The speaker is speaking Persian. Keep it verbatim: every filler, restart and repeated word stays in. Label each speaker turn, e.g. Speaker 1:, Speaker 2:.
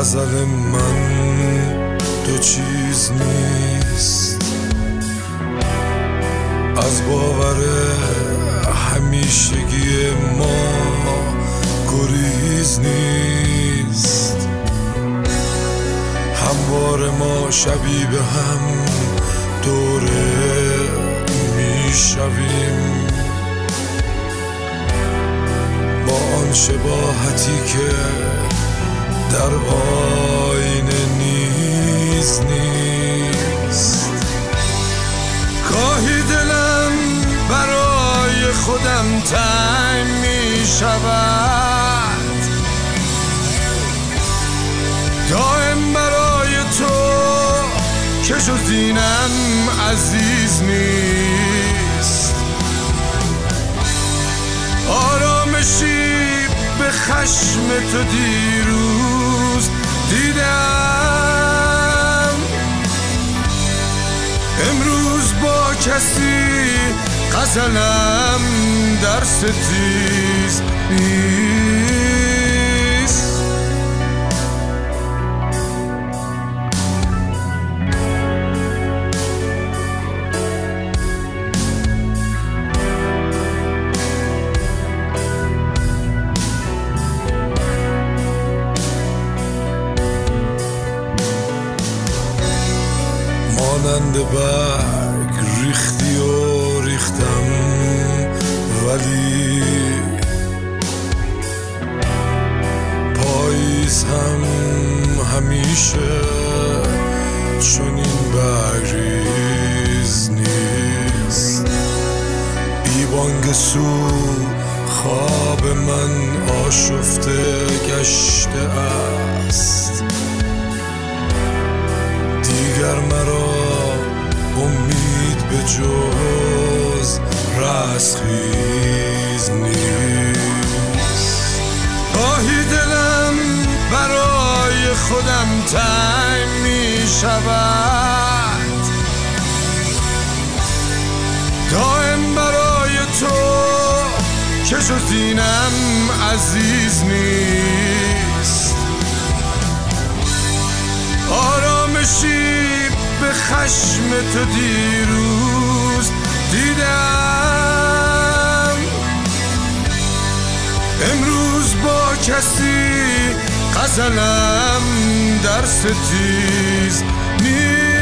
Speaker 1: غزل من دو چیز نیست، از باور همیشگی ما گریز نیست. هموار ما شبیه به هم دوره میشویم، با آن شباهتی که در آینه نیز نیست. گاهی دلم برای خودم تنگ می شود، دائم برای تو که جز اینم عزیز نیست. آرامشی به خشم تو دیروز دیدم، امروز با کسی غزلم در ستیز نیست. مانند برگ ریختی و ریختم، ولی پاییز هم همیشه چنین برگریز نیست. بی بانگ سو خواب من آشفته گشته است، دیگر مرا امید به جز رستخیز نیست. گاهی دلم برای خودم تنگ می شود، دائم برای تو که جز اینم عزیز نیست. آرامشی به خشم تو دیروز دیدم، امروز با کسی غزلم در ستیز نیست.